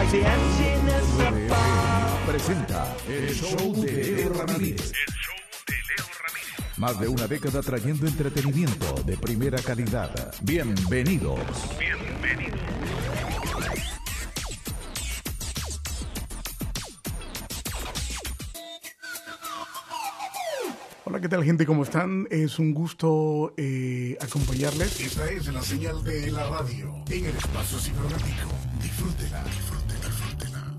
Presenta el show de Leo Ramírez. Más de una década trayendo entretenimiento de primera calidad. Bienvenidos. Hola, ¿qué tal, gente? ¿Cómo están? Es un gusto acompañarles. Esta es la señal de la radio en el espacio cibernético. Disfrútela, disfrútela, disfrútela.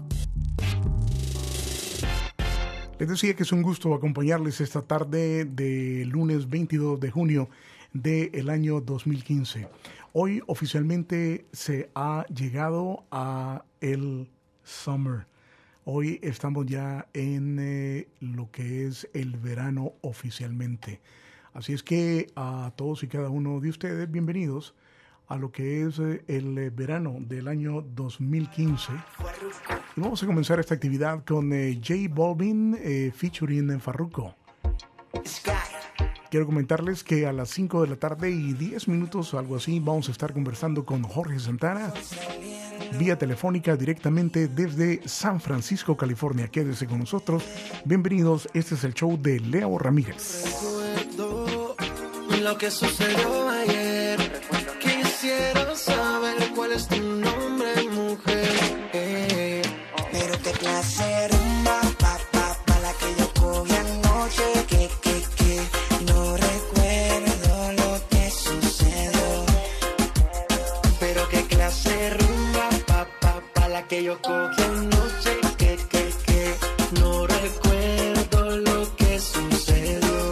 Les decía que es un gusto acompañarles esta tarde de lunes 22 de junio del año 2015. Hoy oficialmente se ha llegado a el summer. Hoy estamos ya en lo que es el verano oficialmente. Así es que a todos y cada uno de ustedes, bienvenidos a lo que es el verano del año 2015. Y vamos a comenzar esta actividad con J Balvin featuring Farruko. Quiero comentarles que a las 5 de la tarde y 10 minutos, algo así, vamos a estar conversando con Jorge Santana vía telefónica directamente desde San Francisco, California. Quédese con nosotros. Bienvenidos. Este es el show de Leo Ramírez. Lo que sucedió ayer, quisiera saber cuál es tu nombre, mujer. Pero qué clase rumba, pa la que yo cogí anoche, que no recuerdo lo que sucedió. Pero qué clase rumba, pa la que yo cogí anoche, que no recuerdo lo que sucedió.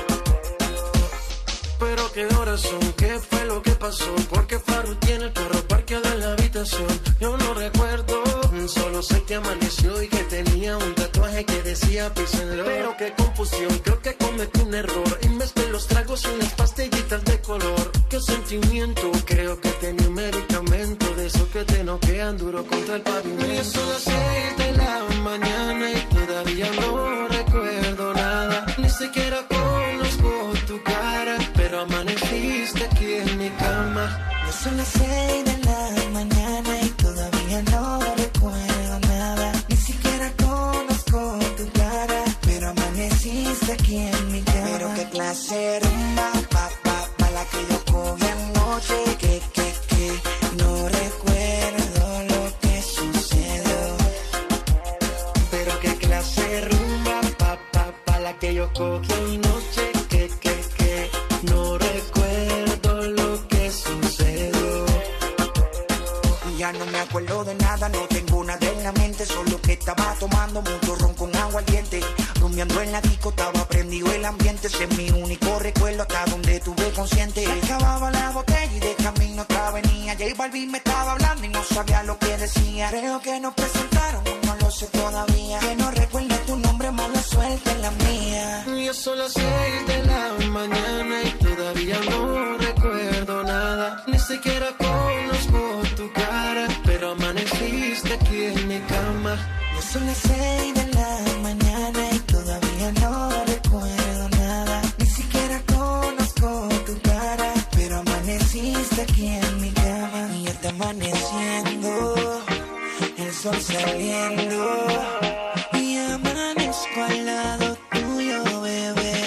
Pero qué horas son, qué fue lo que pasó, porque Farru tiene el carro parqueado en la habitación. Yo no recuerdo, solo sé que amaneció y que tenía un tatuaje que decía Peace and Love. Pero qué confusión, creo que cometí un error y mezclé los tragos y las pastillitas de color. Qué sentimiento, creo que tenía un medicamento de esos que te noquean duro contra el pavimento. Y son las 6 de la mañana y todavía no recuerdo nada. Ni siquiera conozco tu cara, pero amaneciste aquí en mi cama. Ya son las 6 de la mañana y todavía no recuerdo nada. Ni siquiera conozco tu cara, pero amaneciste aquí en mi cama. Pero qué clase rumba, pa la que yo cogí anoche, que no recuerdo lo que sucedió. Pero qué clase rumba, pa la que yo cogí anoche, que no recuerdo lo que sucedió. Ya no me acuerdo de nada, no tengo nada en la mente, solo que estaba tomando mucho ron con agua al diente. Rumiando en la disco, estaba prendido el ambiente, ese es mi único recuerdo hasta donde tuve consciente. Se acababa la botella y de camino otra venía. J Balvin me estaba hablando y no sabía lo que decía. Creo que nos presentaron, no lo sé todavía. Que no recuerde tu nombre, mala suerte en la mía. Ya son las 6 de la mañana y todavía no recuerdo nada. Ni siquiera conozco tu cara, pero amaneciste aquí en mi cama. Ya son las 6 de la mañana y todavía no recuerdo nada. Ni siquiera conozco tu cara, pero amaneciste aquí en mi cama. Y ya está amaneciendo, el sol saliendo, y amanezco al lado tuyo, bebé.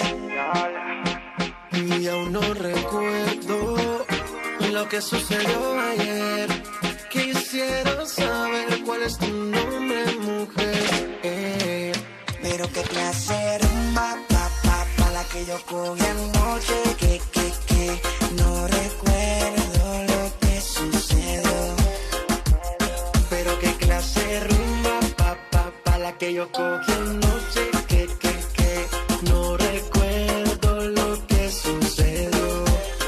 Y aún no recuerdo lo que sucedió ayer. Quisiera saber cuál es tu nombre, mujer. Pero qué clase rumba, pa la que yo cogí anoche, que no recuerdo lo que sucedió. Pero qué clase rumba, pa la que yo cogí anoche, que no recuerdo lo que sucedió.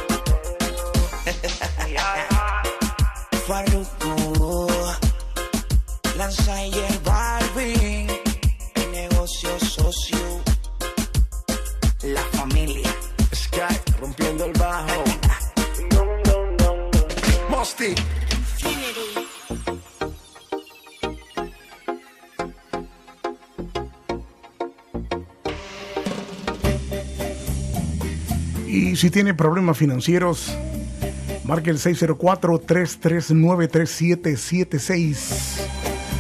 Farruko, Lanza y J Balvin, el negocio socio, la familia. Sky rompiendo el bajo. Mosty. Y si tiene problemas financieros, marque el 604-339-3776.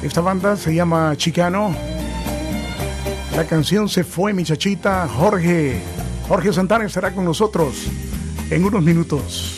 Esta banda se llama Chicano. La canción Se Fue Mi Chachita. Jorge Santana estará con nosotros en unos minutos.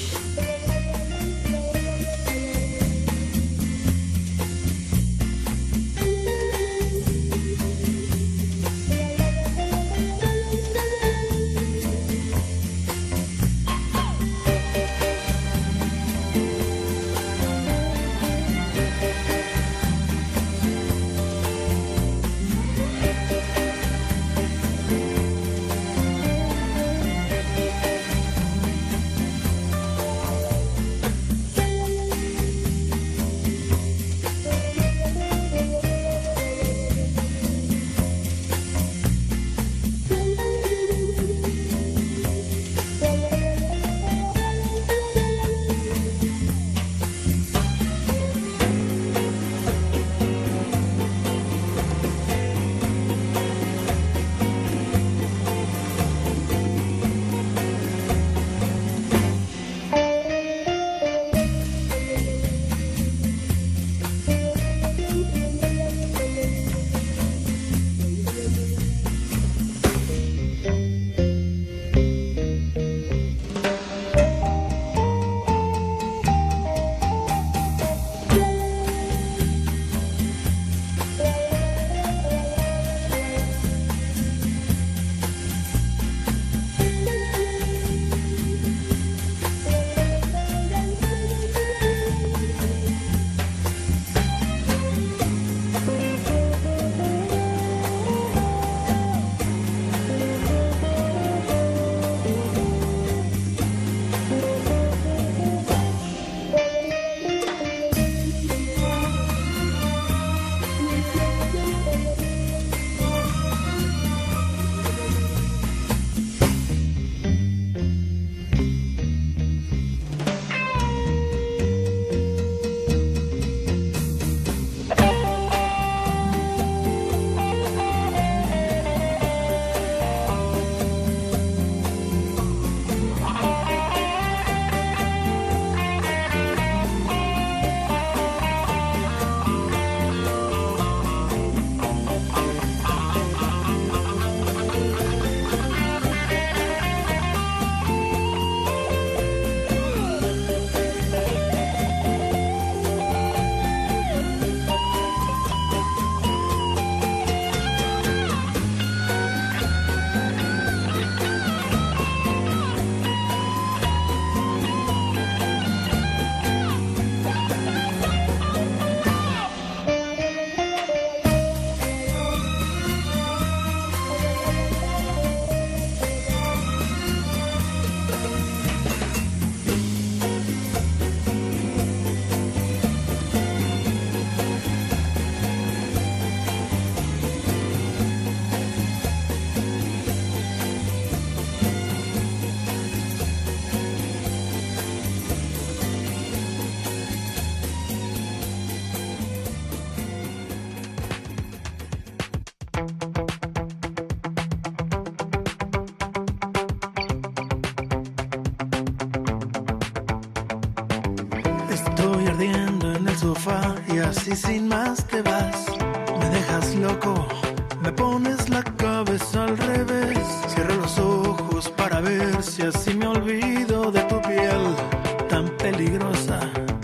Y así sin más te vas, me dejas loco, me pones la cabeza al revés. Cierro los ojos para ver si así me olvido de tu piel tan peligrosa.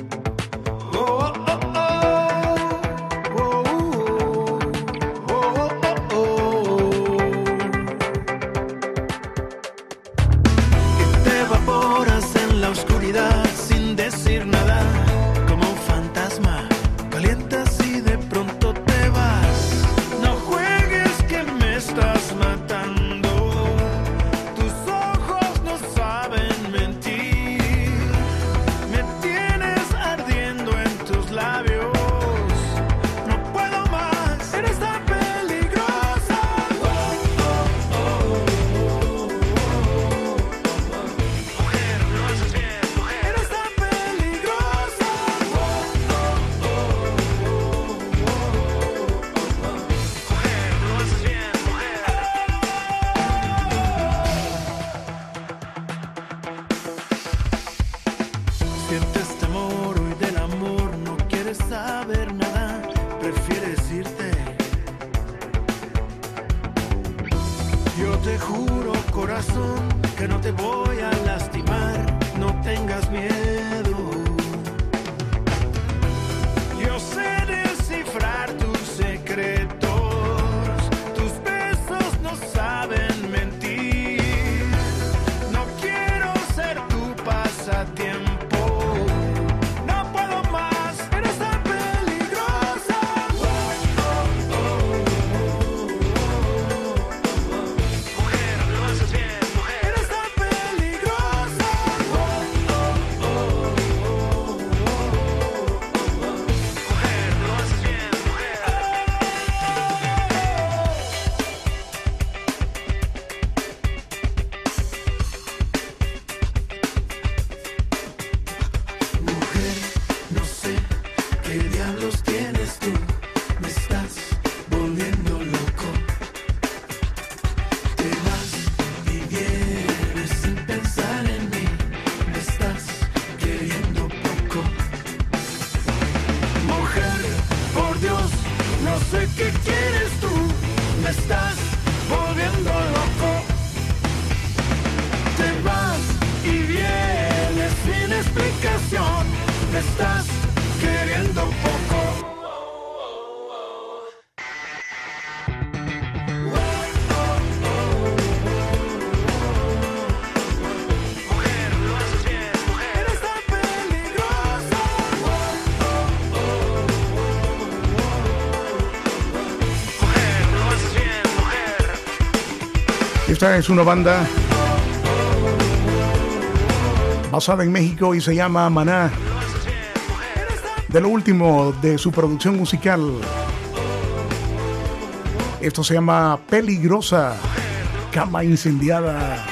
Oh, oh, oh, oh, oh, oh, oh, oh. Y te evaporas en la oscuridad sin decir nada. Calientas y de pronto te vas. No juegues que me estás matando. Tus ojos no saben mentir. Me tienes ardiendo en tus labios. No puedo más. Eres tan peligrosa. Mujer, lo haces bien, mujer. Eres tan peligrosa. Sientes temor y del amor no quieres saber nada. Prefieres te juro, corazón, que no te voy a lastimar, no tengas miedo. Yo sé descifrar tus secretos, tus besos no saben mentir. No quiero ser tu pasatiempo, no puedo más, eres tan peligrosa. Mujer, lo haces bien, mujer. Eres tan peligrosa. Mujer, lo haces bien, mujer. Mujer, no sé qué diablos tienes tú, me estás volviendo loco. Te vas y vienes sin pensar en mí, me estás queriendo poco. Mujer, por Dios, no sé qué quieres tú, me estás volviendo loco. Te vas y vienes sin explicación, me estás queriendo poco. Mujer, lo haces bien, mujer. Eres tan peligrosa. Mujer, lo haces bien, mujer. Esta es una banda basada en México y se llama Maná. De lo último de su producción musical. Esto se llama Peligrosa, Cama Incendiada.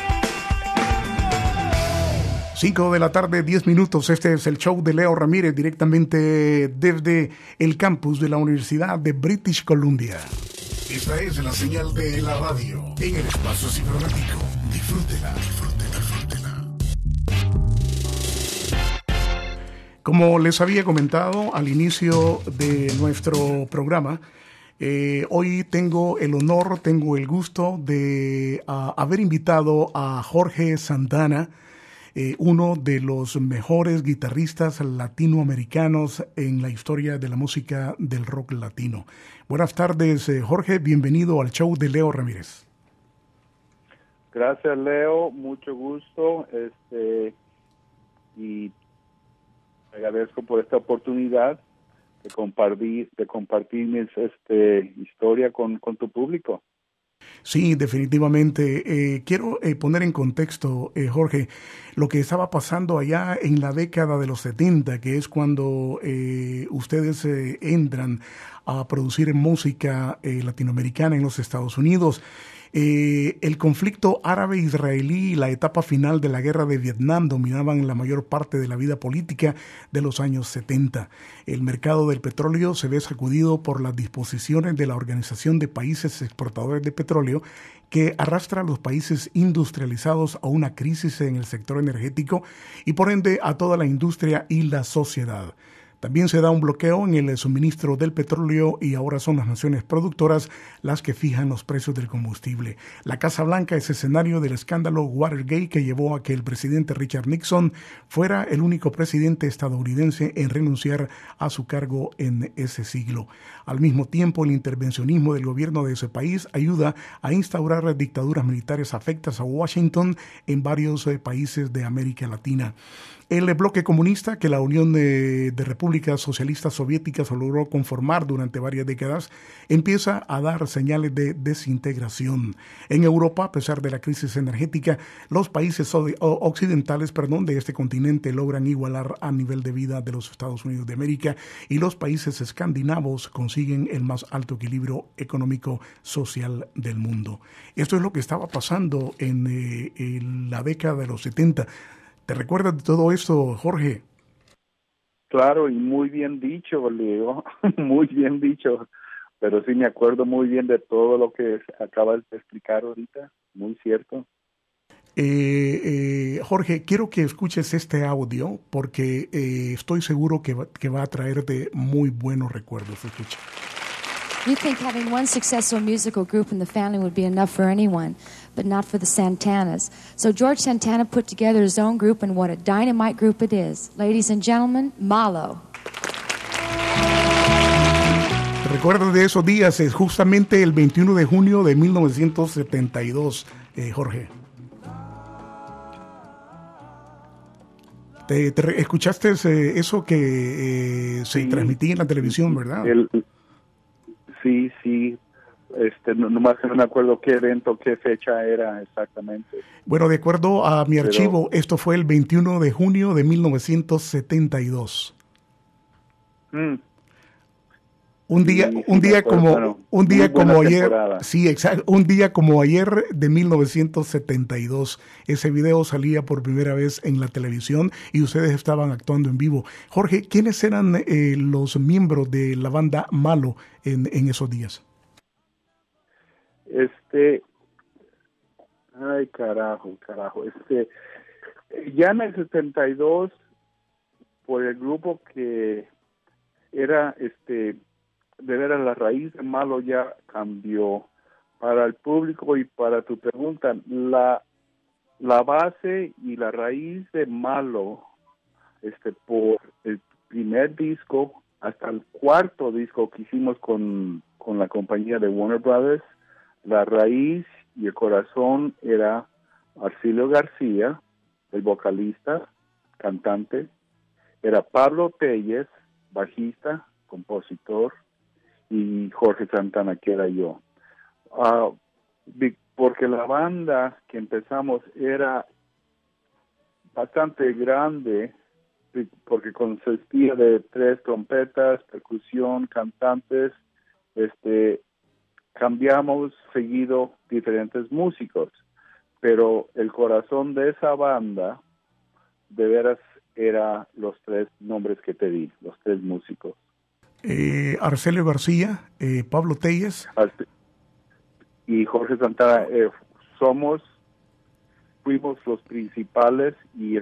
5 de la tarde, 10 minutos. Este es el show de Leo Ramírez, directamente desde el campus de la Universidad de British Columbia. Esta es la señal de la radio en el espacio cibernético. Disfrútela, disfrútela, disfrútela. Como les había comentado al inicio de nuestro programa, hoy tengo el honor, tengo el gusto de haber invitado a Jorge Santana, uno de los mejores guitarristas latinoamericanos en la historia de la música del rock latino. Buenas tardes, Jorge, bienvenido al show de Leo Ramírez. Gracias, Leo, mucho gusto, y agradezco por esta oportunidad de compartir mi historia con tu público. Sí, definitivamente. Quiero poner en contexto, Jorge, lo que estaba pasando allá en la década de los 70, que es cuando ustedes entran a producir música latinoamericana en los Estados Unidos. El conflicto árabe-israelí y la etapa final de la guerra de Vietnam dominaban la mayor parte de la vida política de los años 70. El mercado del petróleo se ve sacudido por las disposiciones de la Organización de Países Exportadores de Petróleo, que arrastra a los países industrializados a una crisis en el sector energético y por ende a toda la industria y la sociedad. También se da un bloqueo en el suministro del petróleo y ahora son las naciones productoras las que fijan los precios del combustible. La Casa Blanca es escenario del escándalo Watergate que llevó a que el presidente Richard Nixon fuera el único presidente estadounidense en renunciar a su cargo en ese siglo. Al mismo tiempo, el intervencionismo del gobierno de ese país ayuda a instaurar dictaduras militares afectas a Washington en varios países de América Latina. El bloque comunista que la Unión de Repúblicas Socialistas Soviéticas logró conformar durante varias décadas empieza a dar señales de desintegración. En Europa, a pesar de la crisis energética, los países occidentales de este continente logran igualar a nivel de vida de los Estados Unidos de América y los países escandinavos consiguen el más alto equilibrio económico-social del mundo. Esto es lo que estaba pasando en la década de los 70. ¿Te recuerdas de todo esto, Jorge? Claro, y muy bien dicho, Leo, muy bien dicho, pero sí me acuerdo muy bien de todo lo que acabas de explicar ahorita, muy cierto. Jorge, quiero que escuches este audio porque estoy seguro que va a traerte muy buenos recuerdos. Escucha. You think having one successful musical group in the family would be enough for anyone. but not for the Santanas. So George Santana put together his own group, and what a dynamite group it is. Ladies and gentlemen, Malo. Recuerdo de esos días, es justamente el 21 de junio de 1972, Jorge. ¿Escuchaste eso que se transmitía en la televisión, verdad? Sí. Nomás que no me acuerdo qué evento, qué fecha era exactamente. Bueno, de acuerdo a mi archivo, esto fue el 21 de junio de 1972. Un día como ayer, sí, exacto, un día como ayer de 1972, ese video salía por primera vez en la televisión y ustedes estaban actuando en vivo. Jorge, ¿quiénes eran los miembros de la banda Malo en esos días? Ay, carajo. Ya en el 72, por el grupo que era, de veras, la raíz de Malo ya cambió. Para el público y para tu pregunta, la base y la raíz de Malo, por el primer disco hasta el cuarto disco que hicimos con la compañía de Warner Brothers, la raíz y el corazón era Arcilio García, el vocalista, cantante, era Pablo Tellez, bajista, compositor, y Jorge Santana, que era yo. Porque la banda que empezamos era bastante grande, porque consistía de 3 trompetas, percusión, cantantes, cambiamos seguido diferentes músicos, pero el corazón de esa banda de veras era los 3 nombres que te di, los 3 músicos. Arcelio García, Pablo Tellez y Jorge Santana, fuimos los principales y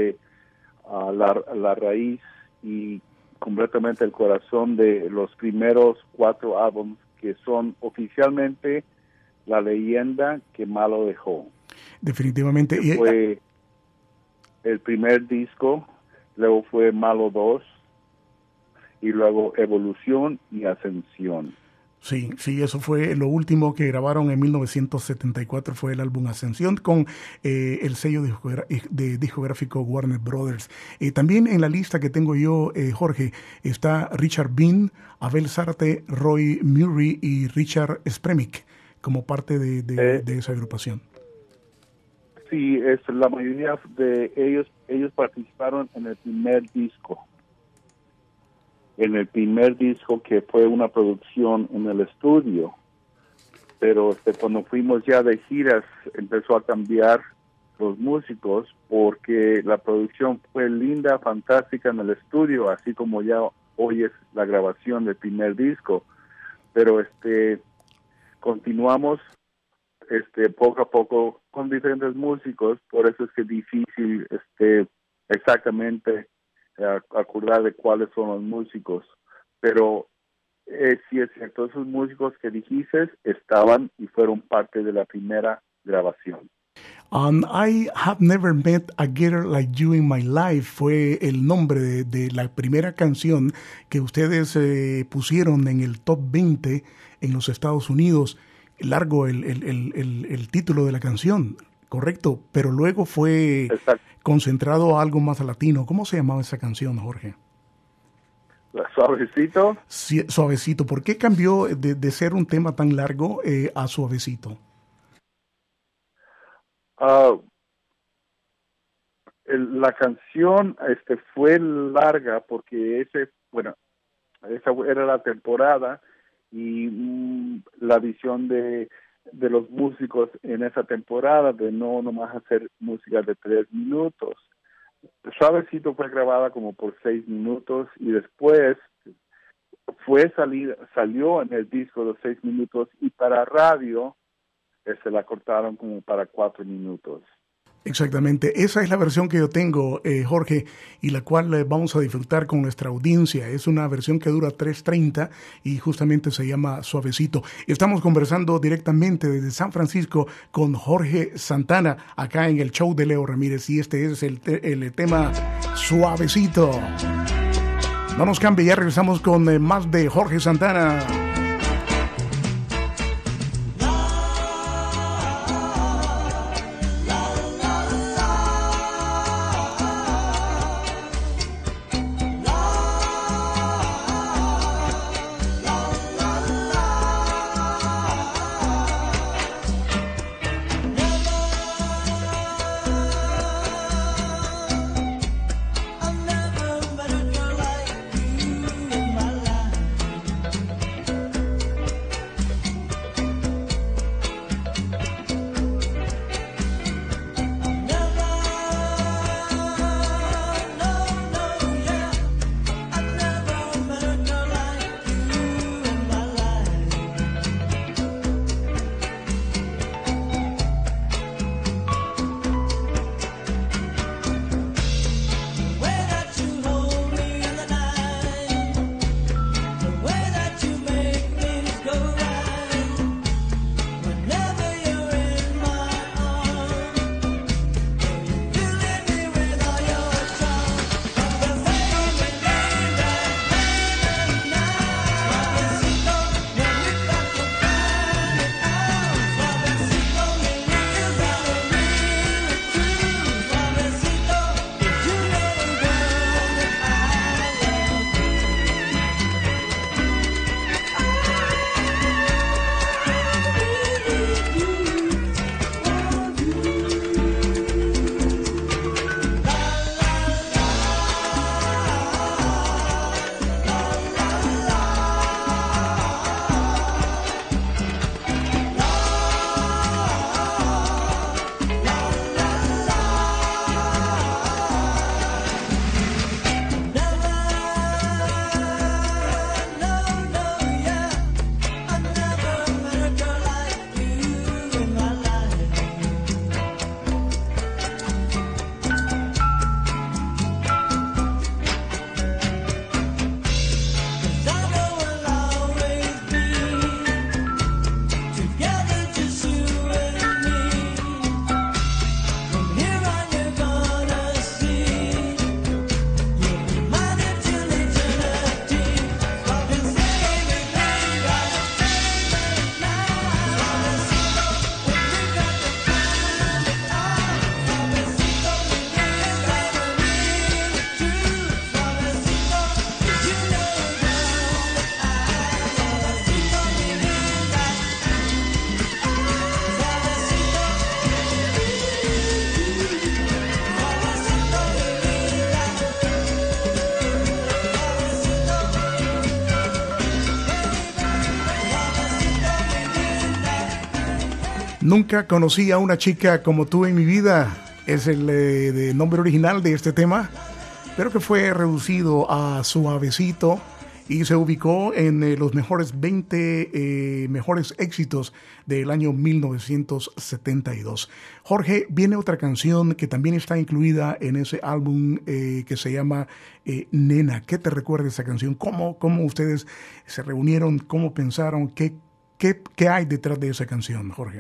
la raíz y completamente el corazón de los primeros 4 álbumes que son oficialmente la leyenda que Malo dejó. Definitivamente. Que fue el primer disco, luego fue Malo 2 y luego Evolución y Ascensión. Sí, eso fue lo último que grabaron en 1974, fue el álbum Ascensión con el sello discográfico Warner Brothers. También en la lista que tengo yo, Jorge, está Richard Bean, Abel Zárate, Roy Murray y Richard Spremick como parte de esa agrupación. Sí, la mayoría de ellos participaron en el primer disco. En el primer disco, que fue una producción en el estudio, pero cuando fuimos ya de giras empezó a cambiar los músicos porque la producción fue linda, fantástica en el estudio, así como ya oyes la grabación del primer disco, pero continuamos poco a poco con diferentes músicos, por eso es que es difícil exactamente acordar de cuáles son los músicos, pero sí es cierto, esos músicos que dijiste estaban y fueron parte de la primera grabación. I Have Never Met a Girl Like You in My Life fue el nombre de la primera canción que ustedes pusieron en el top 20 en los Estados Unidos. Largo el título de la canción, correcto, pero luego fue concentrado a algo más latino. ¿Cómo se llamaba esa canción, Jorge? ¿Suavecito? Sí, Suavecito. ¿Por qué cambió de ser un tema tan largo a Suavecito? La canción fue larga porque esa era la temporada y la visión de los músicos en esa temporada de no nomás hacer música de 3 minutos. Suavecito fue grabada como por 6 minutos y después salió en el disco de 6 minutos y para radio se la cortaron como para 4 minutos. Exactamente, esa es la versión que yo tengo, Jorge, y la cual vamos a disfrutar con nuestra audiencia. Es una versión que dura 3:30 y justamente se llama Suavecito. Estamos conversando directamente desde San Francisco con Jorge Santana, acá en el show de Leo Ramírez, y este es el tema Suavecito. No nos cambie, ya regresamos con más de Jorge Santana. Nunca conocí a una chica como tú en mi vida. Es el de nombre original de este tema, pero que fue reducido a Suavecito y se ubicó en los mejores 20 mejores éxitos del año 1972. Jorge, viene otra canción que también está incluida en ese álbum que se llama Nena. ¿Qué te recuerda esa canción? ¿Cómo ustedes se reunieron? ¿Cómo pensaron? ¿Qué hay detrás de esa canción, Jorge?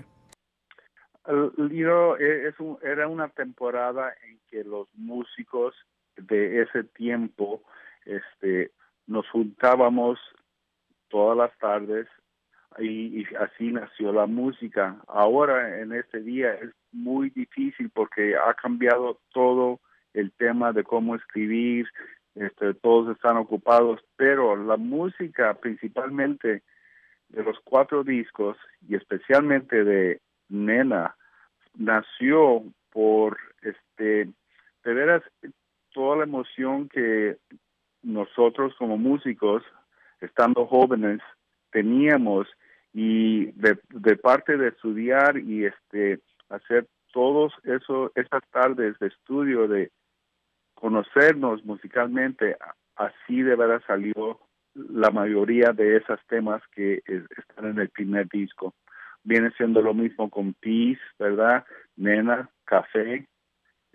Era una temporada en que los músicos de ese tiempo nos juntábamos todas las tardes y así nació la música. Ahora, en este día, es muy difícil porque ha cambiado todo el tema de cómo escribir, todos están ocupados, pero la música, principalmente de los 4 discos y especialmente de Nena, nació por de veras toda la emoción que nosotros como músicos, estando jóvenes, teníamos, y de parte de estudiar y hacer todos esas tardes de estudio, de conocernos musicalmente, así de veras salió la mayoría de esos temas que están en el primer disco. Viene siendo lo mismo con Peace, ¿verdad? Nena, Café,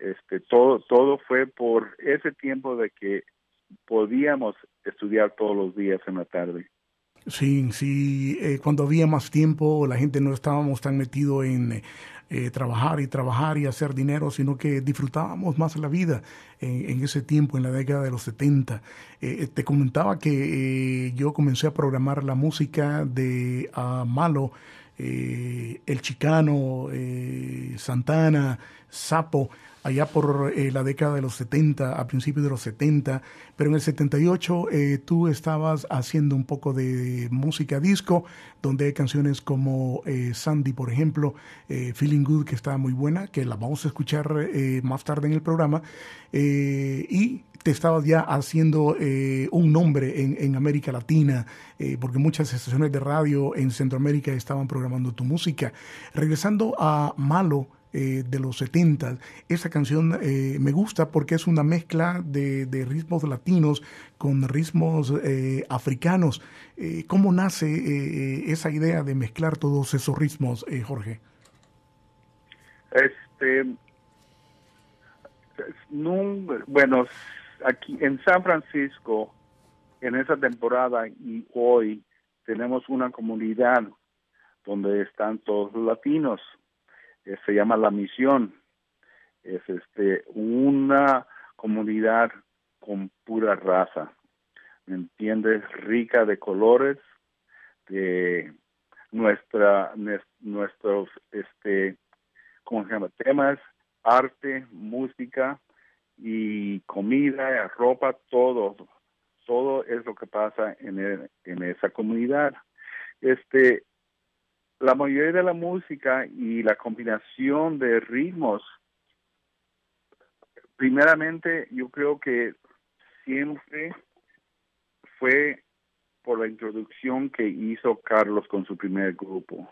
todo fue por ese tiempo de que podíamos estudiar todos los días en la tarde. Sí, cuando había más tiempo, la gente no estábamos tan metidos en trabajar y hacer dinero, sino que disfrutábamos más la vida en ese tiempo, en la década de los 70. Te comentaba que yo comencé a programar la música de Malo, El Chicano, Santana, Sapo, allá por la década de los 70, a principios de los 70, pero en el 78 tú estabas haciendo un poco de música disco, donde hay canciones como Sandy, por ejemplo, Feeling Good, que está muy buena, que la vamos a escuchar más tarde en el programa, y te estabas ya haciendo un nombre en América Latina, porque muchas estaciones de radio en Centroamérica estaban programando tu música. Regresando a Malo, de los 70, esa canción me gusta porque es una mezcla de ritmos latinos con ritmos africanos. ¿Cómo nace esa idea de mezclar todos esos ritmos, Jorge? Bueno, aquí en San Francisco, en esa temporada y hoy, tenemos una comunidad donde están todos los latinos. Se llama La Misión. Es una comunidad con pura raza, ¿me entiendes? Rica de colores, de nuestros ¿cómo se llama? Temas, arte, música y comida, ropa, todo es lo que pasa en esa comunidad. La mayoría de la música y la combinación de ritmos, primeramente yo creo que siempre fue por la introducción que hizo Carlos con su primer grupo.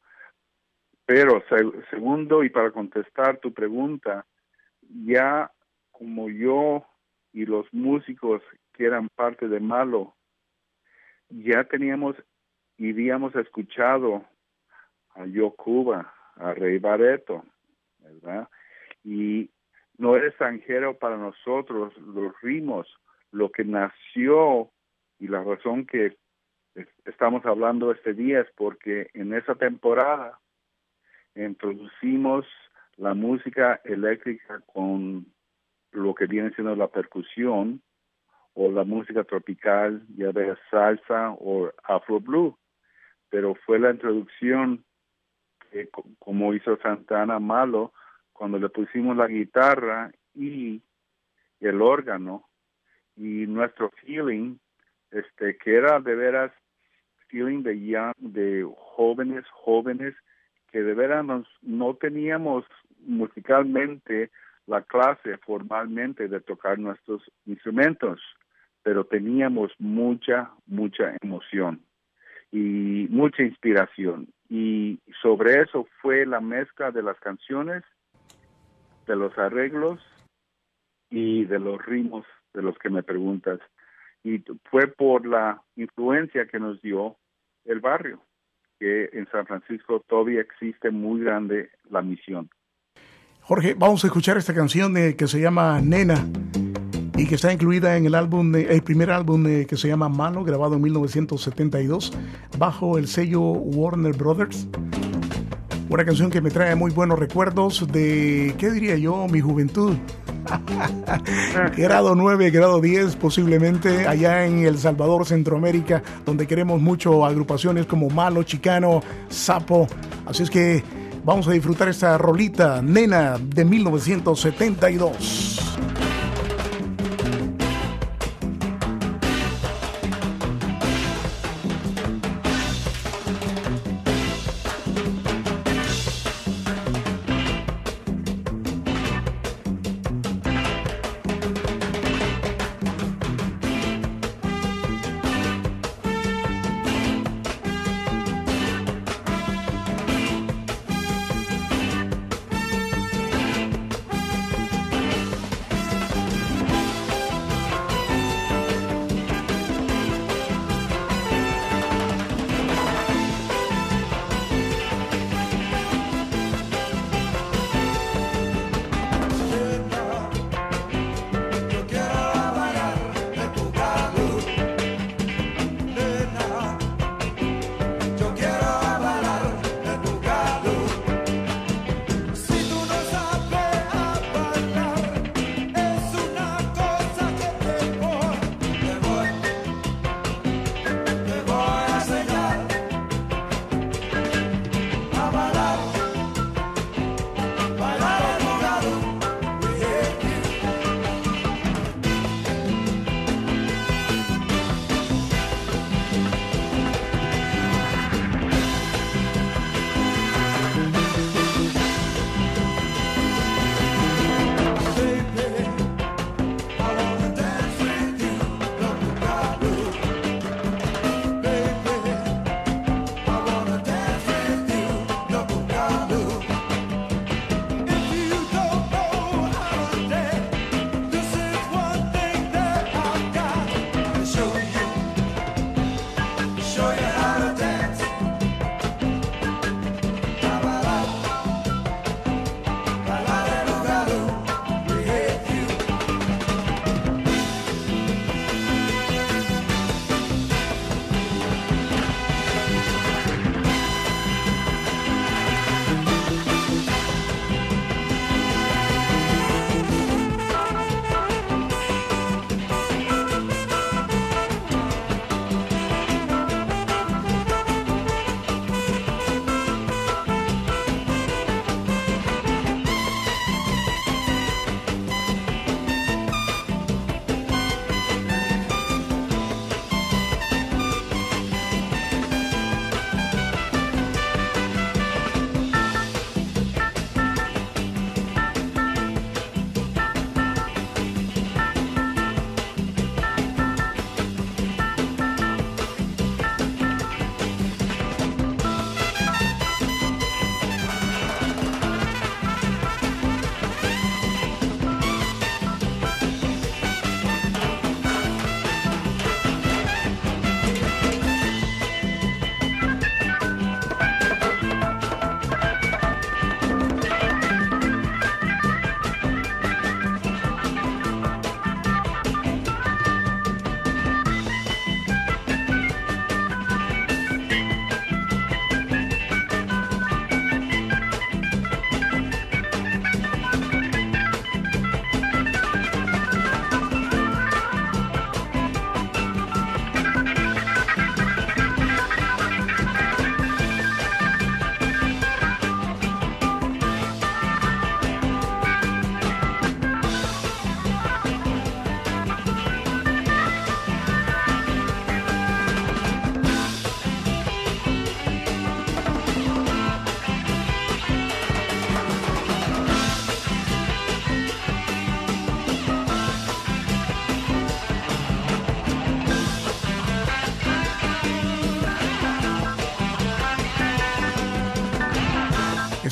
Pero segundo, y para contestar tu pregunta, ya como yo y los músicos que eran parte de Malo, ya teníamos y habíamos escuchado a Yo Cuba, a Rey Barreto, ¿verdad? Y no es extranjero para nosotros los ritmos, lo que nació y la razón que estamos hablando este día es porque en esa temporada introducimos la música eléctrica con lo que viene siendo la percusión o la música tropical, ya sea salsa o afro blue, pero fue la introducción como hizo Santana Malo, cuando le pusimos la guitarra y el órgano y nuestro feeling, que era de veras feeling de jóvenes que de veras no teníamos musicalmente la clase formalmente de tocar nuestros instrumentos, pero teníamos mucha emoción y mucha inspiración. Y sobre eso fue la mezcla de las canciones, de los arreglos y de los ritmos de los que me preguntas. Y fue por la influencia que nos dio el barrio, que en San Francisco todavía existe muy grande La Misión. Jorge, vamos a escuchar esta canción que se llama Nena y que está incluida en el primer álbum que se llama Malo, grabado en 1972 bajo el sello Warner Brothers. Una canción que me trae muy buenos recuerdos de, ¿qué diría yo? Mi juventud. Grado 9, grado 10 posiblemente, allá en El Salvador, Centroamérica, donde queremos mucho agrupaciones como Malo, Chicano, Sapo. Así es que vamos a disfrutar esta rolita, Nena, de 1972.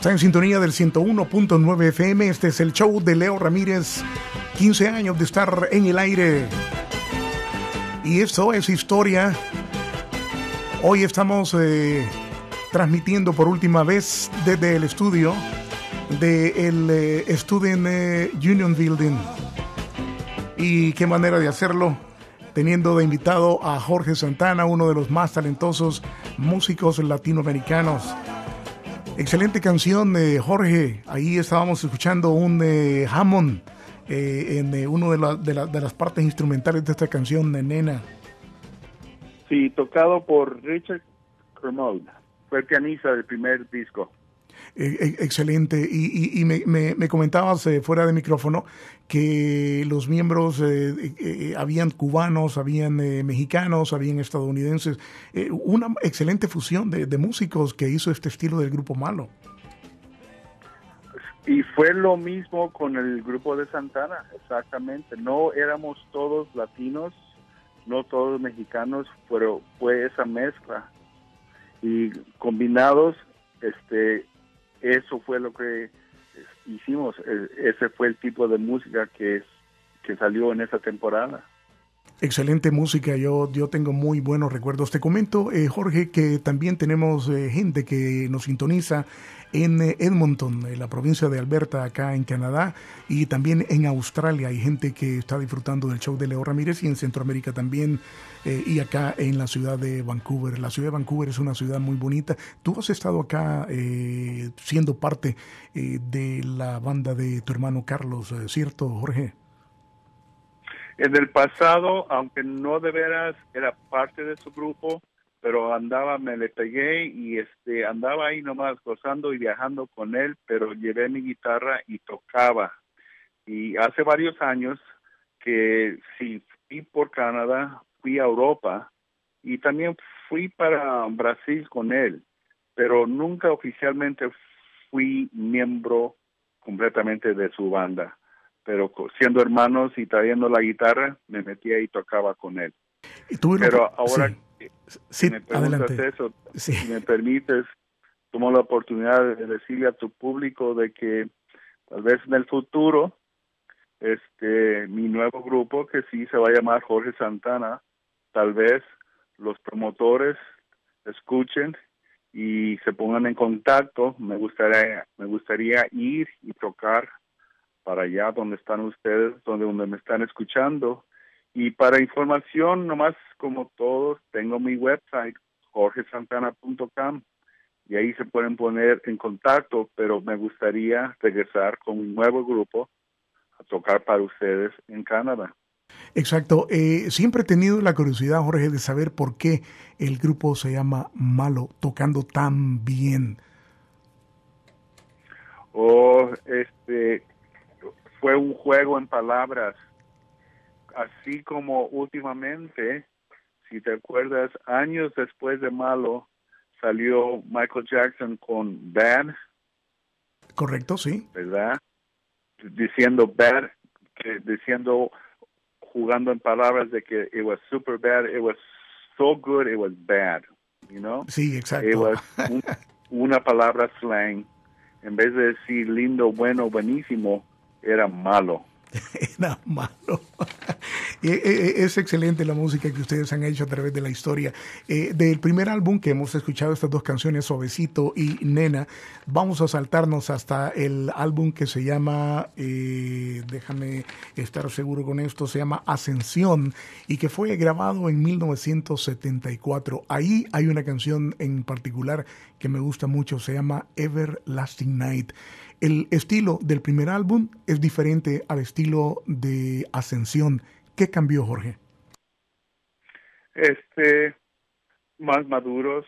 Está en sintonía del 101.9 FM. Este es el show de Leo Ramírez. 15 años de estar en el aire. Y esto es historia. Hoy estamos transmitiendo por última vez desde el estudio del Student Union Building. Y qué manera de hacerlo, teniendo de invitado a Jorge Santana, uno de los más talentosos músicos latinoamericanos. Excelente canción, Jorge. Ahí estábamos escuchando un Hammond en uno de las partes instrumentales de esta canción, Nena. Sí, tocado por Richard Kermode. Fue el pianista del primer disco. Excelente. Y me comentabas fuera de micrófono que los miembros habían cubanos, habían mexicanos, habían estadounidenses. Una excelente fusión de músicos que hizo este estilo del Grupo Malo. Y fue lo mismo con el grupo de Santana, exactamente. No éramos todos latinos, no todos mexicanos, pero fue esa mezcla. Y combinados, eso fue lo que hicimos. Ese fue el tipo de música que salió en esa temporada. Excelente música, yo tengo muy buenos recuerdos. Te comento, Jorge, que también tenemos gente que nos sintoniza en Edmonton, en la provincia de Alberta, acá en Canadá, y también en Australia. Hay gente que está disfrutando del show de Leo Ramírez, y en Centroamérica también, y acá en la ciudad de Vancouver. La ciudad de Vancouver es una ciudad muy bonita. Tú has estado acá siendo parte de la banda de tu hermano Carlos, ¿cierto, Jorge? En el pasado, aunque no de veras era parte de su grupo, pero me le pegué y andaba ahí nomás gozando y viajando con él, pero llevé mi guitarra y tocaba. Y hace varios años que sí fui por Canadá, fui a Europa y también fui para Brasil con él, pero nunca oficialmente fui miembro completamente de su banda. Pero siendo hermanos y trayendo la guitarra, me metía y tocaba con él. Pero ahora sí, me preguntas adelante. eso, Sí. si me permites, tomo la oportunidad de decirle a tu público de que tal vez en el futuro, mi nuevo grupo, que sí se va a llamar Jorge Santana, tal vez los promotores escuchen y se pongan en contacto. Me gustaría ir y tocar para allá donde están ustedes, donde me están escuchando. Y para información, nomás como todos, tengo mi website, jorgesantana.com, y ahí se pueden poner en contacto, pero me gustaría regresar con un nuevo grupo a tocar para ustedes en Canadá. Exacto. Siempre he tenido la curiosidad, Jorge, de saber por qué el grupo se llama Malo, tocando tan bien. Fue un juego en palabras, así como últimamente, si te acuerdas, años después de Malo, salió Michael Jackson con Bad. Correcto, sí. ¿Verdad? Diciendo bad, jugando en palabras de que it was super bad, it was so good, it was bad, you know? Sí, exacto. It was una palabra slang. En vez de decir lindo, bueno, buenísimo, era malo. Era malo. Es excelente la música que ustedes han hecho a través de la historia. Del primer álbum que hemos escuchado estas dos canciones, Suavecito y Nena, vamos a saltarnos hasta el álbum que se llama, déjame estar seguro con esto, se llama Ascensión, y que fue grabado en 1974. Ahí hay una canción en particular que me gusta mucho, se llama Everlasting Night. El estilo del primer álbum es diferente al estilo de Ascensión. ¿Qué cambió, Jorge? Más maduros,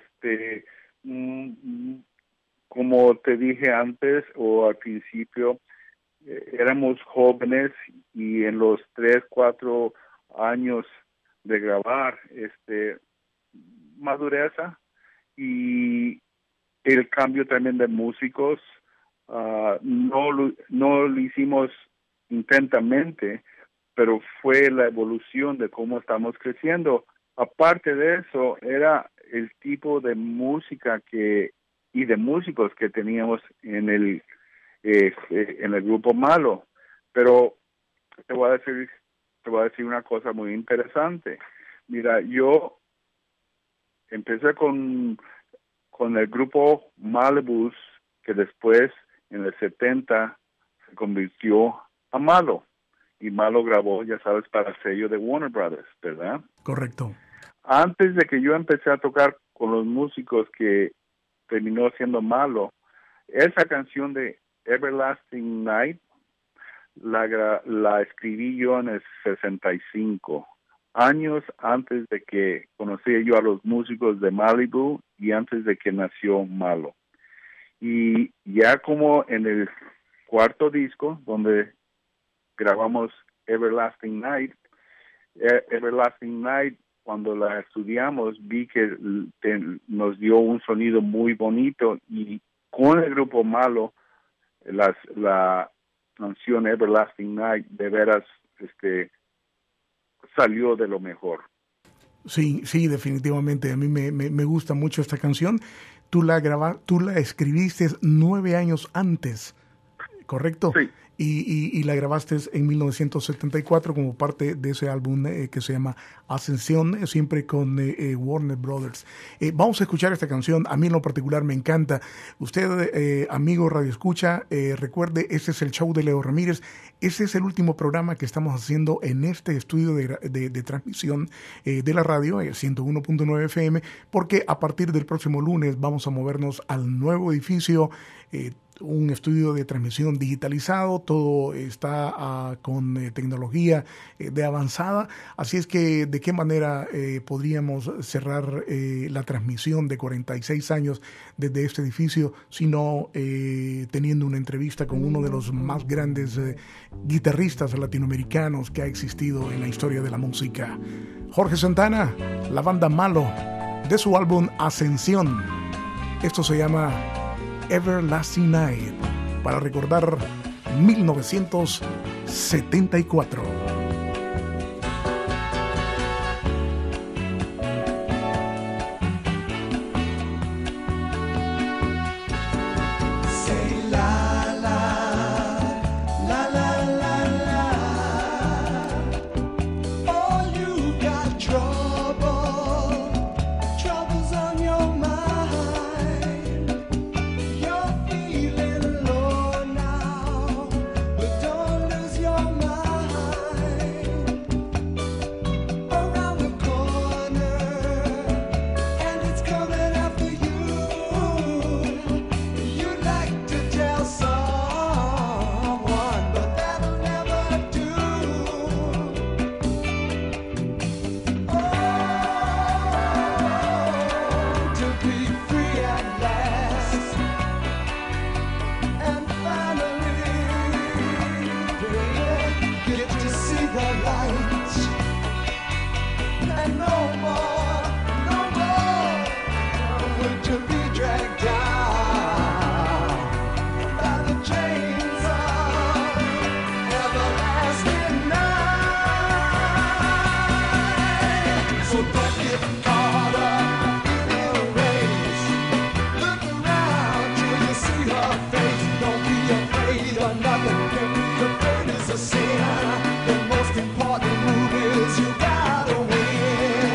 como te dije antes o al principio, éramos jóvenes y en los 3, 4 años de grabar, madureza y el cambio también de músicos. No lo hicimos intensamente, pero fue la evolución de cómo estamos creciendo. Aparte de eso, era el tipo de música que y de músicos que teníamos en el grupo Malo. Pero te voy a decir una cosa muy interesante. Mira, yo empecé con el grupo Malibus, que después en el 70 se convirtió a Malo, y Malo grabó, ya sabes, para el sello de Warner Brothers, ¿verdad? Correcto. Antes de que yo empecé a tocar con los músicos que terminó siendo Malo, esa canción de Everlasting Night la escribí yo en el 65, años antes de que conociera yo a los músicos de Malibu y antes de que nació Malo. Y ya como en el cuarto disco, donde grabamos Everlasting Night, cuando la estudiamos, vi que nos dio un sonido muy bonito, y con el grupo Malo, la canción Everlasting Night de veras salió de lo mejor. Sí, definitivamente. A mí me gusta mucho esta canción. Tú la escribiste 9 años antes, ¿correcto? Sí. Y la grabaste en 1974 como parte de ese álbum que se llama Ascensión, siempre con Warner Brothers. Vamos a escuchar esta canción. A mí en lo particular me encanta. Usted, amigo Radio Escucha, recuerde, este es el show de Leo Ramírez. Ese es el último programa que estamos haciendo en este estudio de transmisión de la radio, 101.9 FM, porque a partir del próximo lunes vamos a movernos al nuevo edificio, un estudio de transmisión digitalizado. Todo está con tecnología de avanzada, así es que de qué manera podríamos cerrar la transmisión de 46 años desde este edificio, sino teniendo una entrevista con uno de los más grandes guitarristas latinoamericanos que ha existido en la historia de la música, Jorge Santana, la banda Malo, de su álbum Ascensión. Esto se llama Everlasting Night, para recordar 1974. The most important move is you gotta win.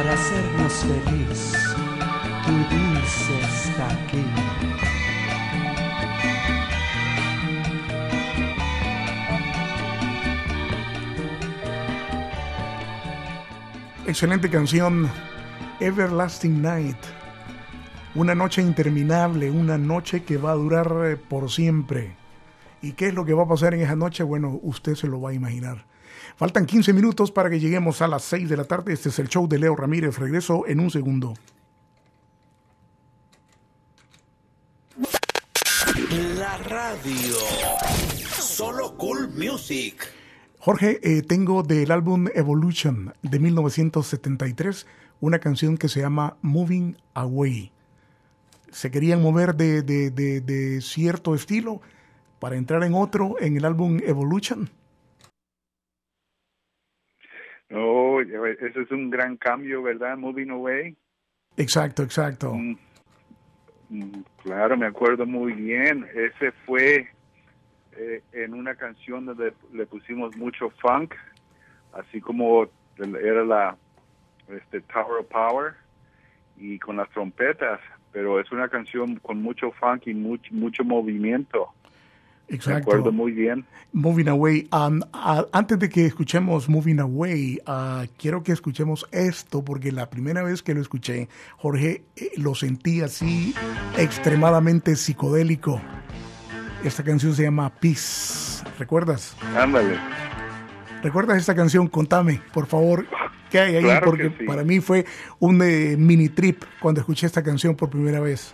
para hacernos feliz. Tu dulce está aquí. Excelente canción, Everlasting Night. Una noche interminable, una noche que va a durar por siempre. ¿Y qué es lo que va a pasar en esa noche? Bueno, usted se lo va a imaginar. Faltan 15 minutos para que lleguemos a las 6 de la tarde. Este es el show de Leo Ramírez. Regreso en un segundo. La radio. Solo Cool Music. Jorge, tengo del álbum Evolution de 1973 una canción que se llama Moving Away. Se querían mover de cierto estilo para entrar en otro en el álbum Evolution. Oh, eso es un gran cambio, ¿verdad? Moving Away. Exacto. Claro, me acuerdo muy bien. Ese fue en una canción donde le pusimos mucho funk, así como era la Tower of Power y con las trompetas, pero es una canción con mucho funk y mucho movimiento. Exacto. Me acuerdo muy bien. Moving Away. Antes de que escuchemos Moving Away, quiero que escuchemos esto, porque la primera vez que lo escuché, Jorge, lo sentí así extremadamente psicodélico. Esta canción se llama Peace. ¿Recuerdas? Ándale. ¿Recuerdas esta canción? Contame, por favor, ¿qué hay ahí? Claro, porque que sí. Para mí fue un mini trip cuando escuché esta canción por primera vez.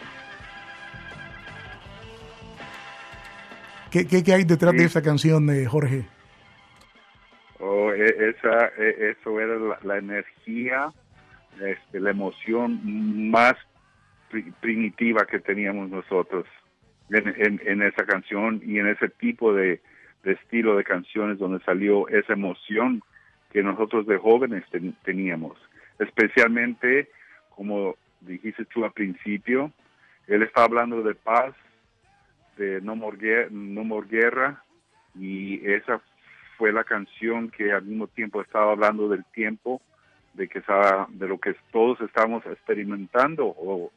¿Qué hay detrás de esta canción, Jorge? Oh, eso era la energía, la emoción más primitiva que teníamos nosotros en esa canción y en ese tipo de estilo de canciones donde salió esa emoción que nosotros de jóvenes teníamos. Especialmente, como dijiste tú al principio, él está hablando de paz, de no more guerra, y esa fue la canción que al mismo tiempo estaba hablando del tiempo, de lo que todos estamos experimentando o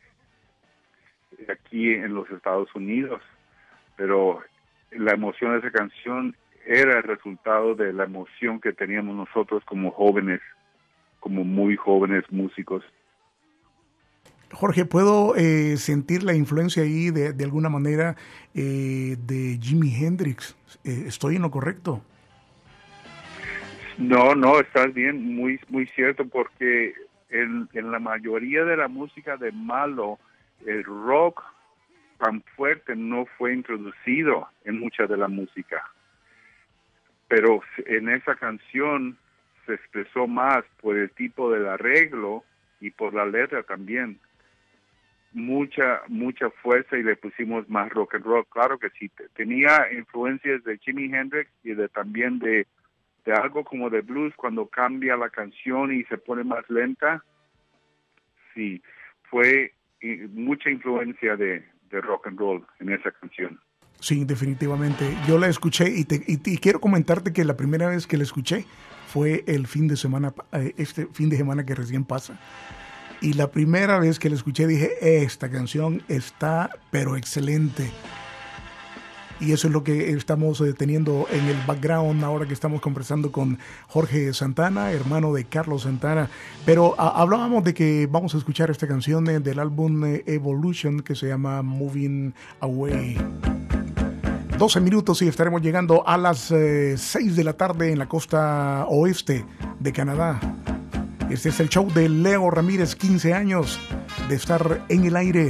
aquí en los Estados Unidos. Pero la emoción de esa canción era el resultado de la emoción que teníamos nosotros como jóvenes, como muy jóvenes músicos. Jorge, ¿puedo sentir la influencia ahí de alguna manera de Jimi Hendrix? ¿Estoy en lo correcto? No, estás bien, muy cierto, porque en la mayoría de la música de Malo, el rock tan fuerte no fue introducido en mucha de la música. Pero en esa canción se expresó más por el tipo del arreglo y por la letra también. Mucha fuerza, y le pusimos más rock and roll. Claro que sí, tenía influencias de Jimi Hendrix y también de algo como de blues cuando cambia la canción y se pone más lenta. Sí, fue mucha influencia de rock and roll en esa canción. Sí, definitivamente. Yo la escuché y quiero comentarte que la primera vez que la escuché fue el fin de semana, este fin de semana que recién pasa. Y la primera vez que la escuché dije, esta canción está pero excelente. Y eso es lo que estamos teniendo en el background ahora que estamos conversando con Jorge Santana, hermano de Carlos Santana. Pero hablábamos de que vamos a escuchar esta canción del álbum Evolution que se llama Moving Away. 12 minutos y estaremos llegando a las 6 de la tarde en la costa oeste de Canadá. Este es el show de Leo Ramírez, 15 años de estar en el aire.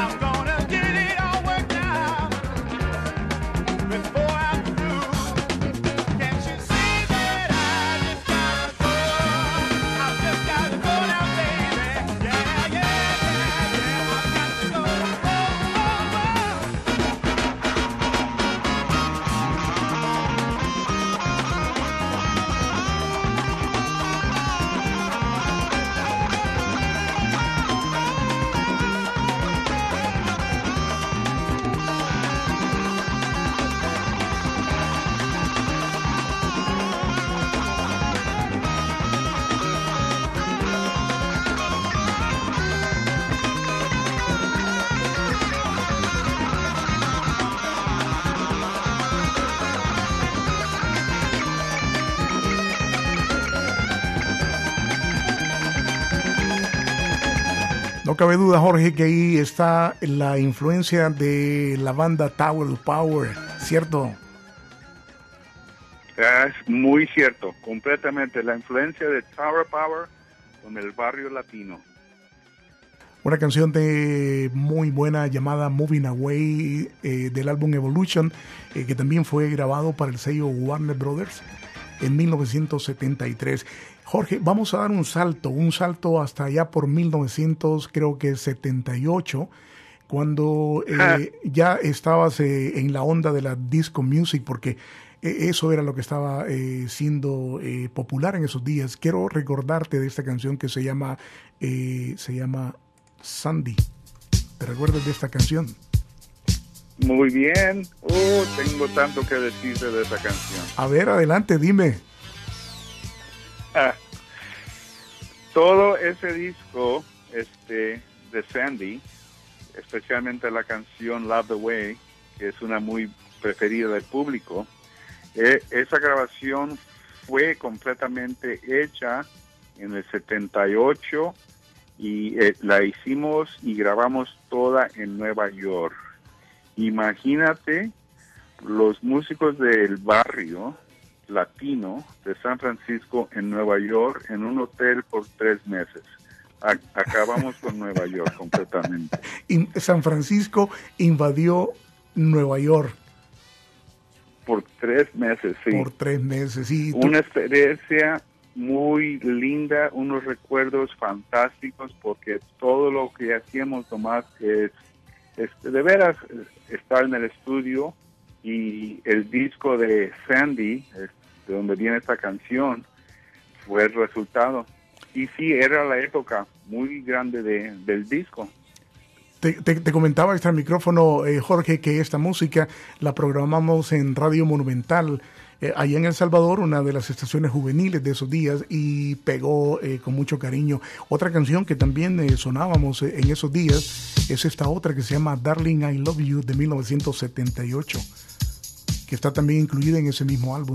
No cabe duda, Jorge, que ahí está la influencia de la banda Tower of Power, ¿cierto? Es muy cierto, completamente. La influencia de Tower of Power con el barrio latino. Una canción de muy buena llamada Moving Away del álbum Evolution, que también fue grabado para el sello Warner Brothers en 1973. Jorge, vamos a dar un salto hasta allá por 1978, cuando ya estabas en la onda de la disco music, porque eso era lo que estaba siendo popular en esos días. Quiero recordarte de esta canción que se llama Sandy. ¿Te recuerdas de esta canción? Muy bien. Tengo tanto que decirte de esa canción. A ver, adelante, dime. Todo ese disco de Sandy, especialmente la canción Love the Way, que es una muy preferida del público, esa grabación fue completamente hecha en el 78 y la hicimos y grabamos toda en Nueva York. Imagínate los músicos del barrio latino de San Francisco en Nueva York en un hotel por 3 meses. Acabamos con Nueva York completamente. Y San Francisco invadió Nueva York. Por 3 meses, sí. Por 3 meses, sí. Una experiencia muy linda, unos recuerdos fantásticos, porque todo lo que hacíamos nomás es de veras estar en el estudio, y el disco de Sandy, de donde viene esta canción, fue el resultado. Y sí, era la época muy grande del disco. Te comentaba extra micrófono, Jorge, que esta música la programamos en Radio Monumental, allá en El Salvador, una de las estaciones juveniles de esos días, y pegó con mucho cariño. Otra canción que también sonábamos en esos días es esta otra que se llama Darling I Love You de 1978, que está también incluida en ese mismo álbum.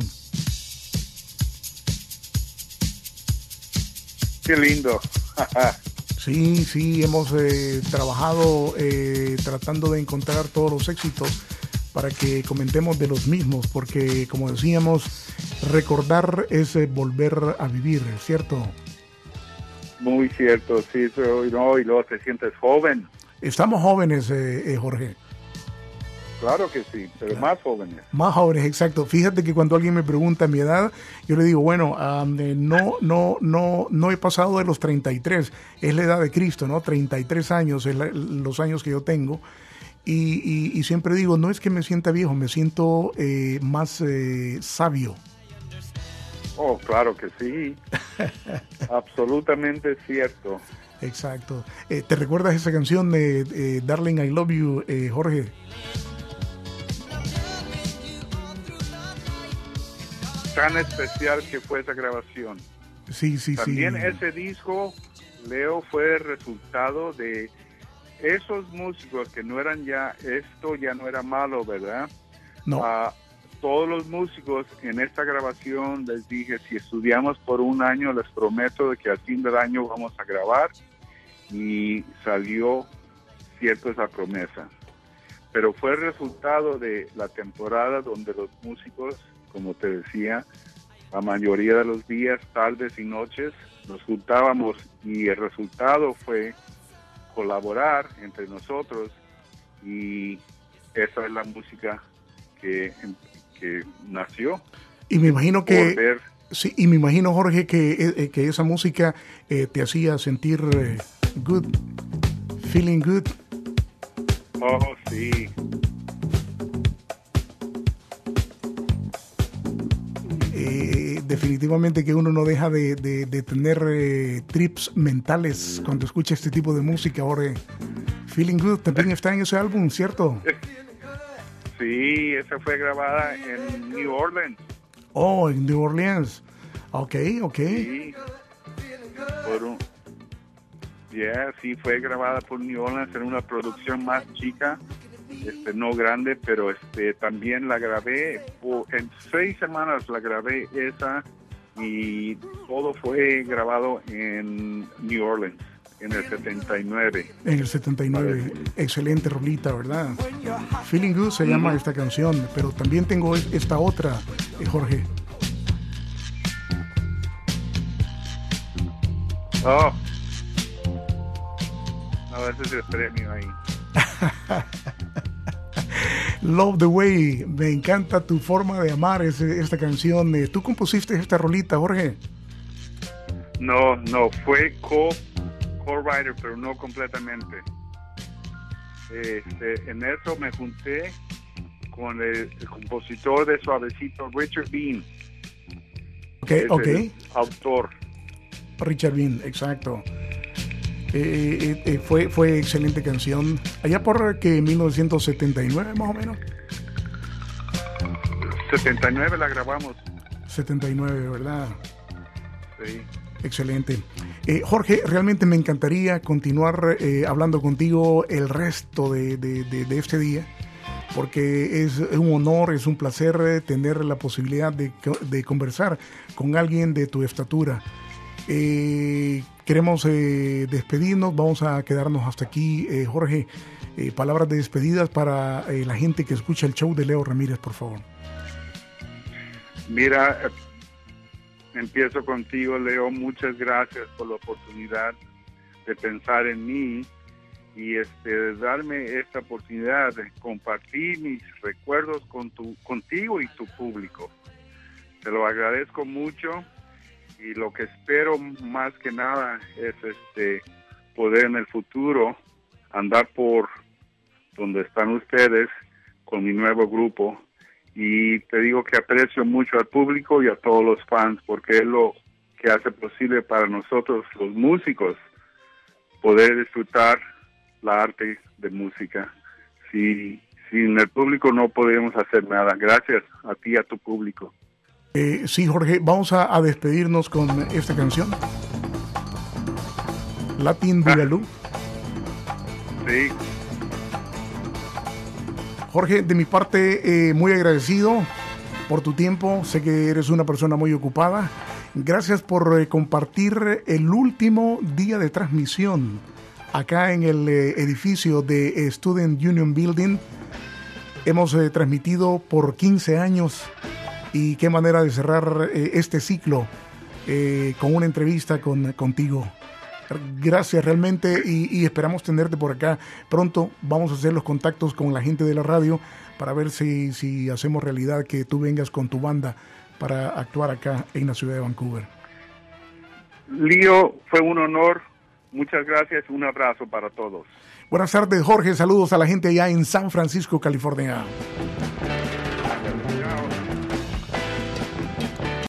Qué lindo. Sí, hemos trabajado tratando de encontrar todos los éxitos para que comentemos de los mismos, porque como decíamos, recordar es volver a vivir, ¿cierto? Muy cierto, sí, y luego te sientes joven. Estamos jóvenes, Jorge. Claro que sí, pero claro. Más jóvenes. Más jóvenes, exacto. Fíjate que cuando alguien me pregunta mi edad, yo le digo, bueno, no he pasado de los 33, es la edad de Cristo, ¿no? 33 años es los años que yo tengo. Y siempre digo, no es que me sienta viejo, me siento más sabio. Oh, claro que sí. Absolutamente cierto. Exacto. ¿Te recuerdas esa canción de Darling I Love You, Jorge? Tan especial que fue esa grabación. Sí. También ese disco, Leo, fue el resultado de esos músicos que no eran esto ya no era malo, ¿verdad? No. Todos los músicos en esta grabación les dije, si estudiamos por un año, les prometo de que al fin del año vamos a grabar, y salió cierto esa promesa. Pero fue el resultado de la temporada donde los músicos, como te decía, la mayoría de los días, tardes y noches, nos juntábamos, y el resultado fue colaborar entre nosotros, y esa es la música que nació. Y me imagino que sí, y me imagino, Jorge, que esa música te hacía sentir good, feeling good. Oh, sí. Definitivamente que uno no deja de tener trips mentales cuando escucha este tipo de música, Jorge. Feeling Good también está en ese álbum, ¿cierto? Sí, esa fue grabada en New Orleans. Oh, en New Orleans. Ok. Sí, sí, fue grabada por New Orleans en una producción más chica, no grande, pero también la grabé en 6 semanas, la grabé esa, y todo fue grabado en New Orleans en el 79. En el 79, excelente rolita, ¿verdad? Feeling Good se llama esta canción, pero también tengo esta otra, Jorge. Oh, no, ese es el premio ahí. Love the Way, me encanta tu forma de amar esta canción. ¿Tú compusiste esta rolita, Jorge? No, fue co-writer, pero no completamente. En eso me junté con el compositor de Suavecito, Richard Bean. Ok. El autor. Richard Bean, exacto. Fue excelente canción. Allá por 1979 más o menos. 79 la grabamos. 79, ¿verdad? Sí. Excelente. Jorge, realmente me encantaría continuar hablando contigo el resto de este día, porque es un honor, es un placer tener la posibilidad de conversar con alguien de tu estatura. Queremos despedirnos, vamos a quedarnos hasta aquí. Jorge, palabras de despedidas para la gente que escucha el show de Leo Ramírez, por favor. Mira, empiezo contigo, Leo. Muchas gracias por la oportunidad de pensar en mí y de darme esta oportunidad de compartir mis recuerdos contigo y tu público. Te lo agradezco mucho. Y lo que espero más que nada es poder en el futuro andar por donde están ustedes con mi nuevo grupo. Y te digo que aprecio mucho al público y a todos los fans, porque es lo que hace posible para nosotros los músicos poder disfrutar la arte de música. Sin el público no podemos hacer nada. Gracias a ti y a tu público. Sí, Jorge, vamos a despedirnos con esta canción. Latin Boogaloo. Sí. Jorge, de mi parte, muy agradecido por tu tiempo. Sé que eres una persona muy ocupada. Gracias por compartir el último día de transmisión acá en el edificio de Student Union Building. Hemos transmitido por 15 años. Y qué manera de cerrar este ciclo con una entrevista contigo. Gracias realmente y esperamos tenerte por acá pronto. Vamos a hacer los contactos con la gente de la radio para ver si hacemos realidad que tú vengas con tu banda para actuar acá en la ciudad de Vancouver. Leo, fue un honor. Muchas gracias. Un abrazo para todos. Buenas tardes, Jorge. Saludos a la gente allá en San Francisco, California.